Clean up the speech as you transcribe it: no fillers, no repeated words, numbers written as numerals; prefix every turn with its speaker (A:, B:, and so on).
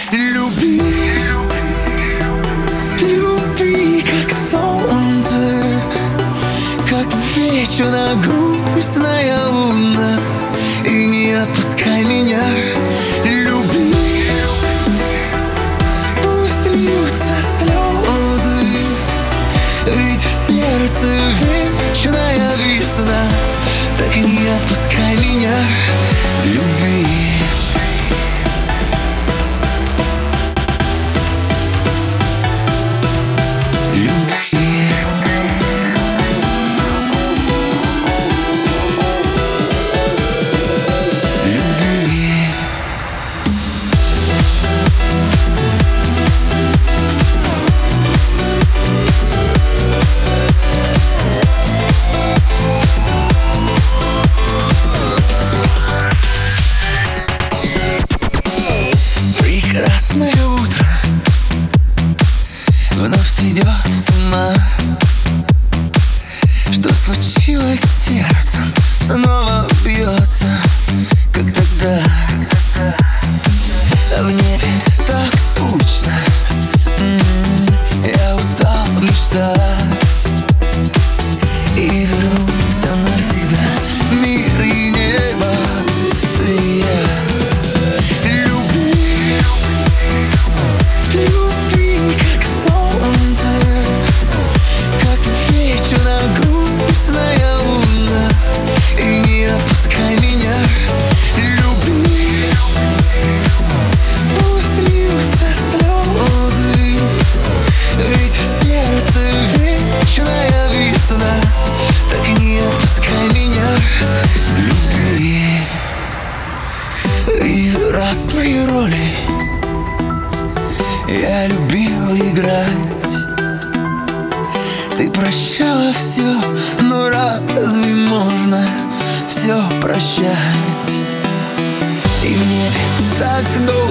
A: Люби, люби, как солнце, как вечная грустная луна. И не отпускай меня. Люби, пусть льются слезы, ведь в сердце вечная весна. Так и не отпускай меня. Люби. Прекрасное утро вновь сведет с ума. Что случилось с сердцем? Снова бьется, как тогда. А в небе так скучно. Я устал мечтать и вернулся навсегда. Мир и небо, ты и я. Люби, как солнце, как вечная грустная луна. И не отпускай меня. Люби, пусть льются слезы, ведь в сердце вечная весна. Так и не отпускай меня. Люби. И разные роли я любил играть. Ты прощала все, но разве можно все прощать? И в небе так долго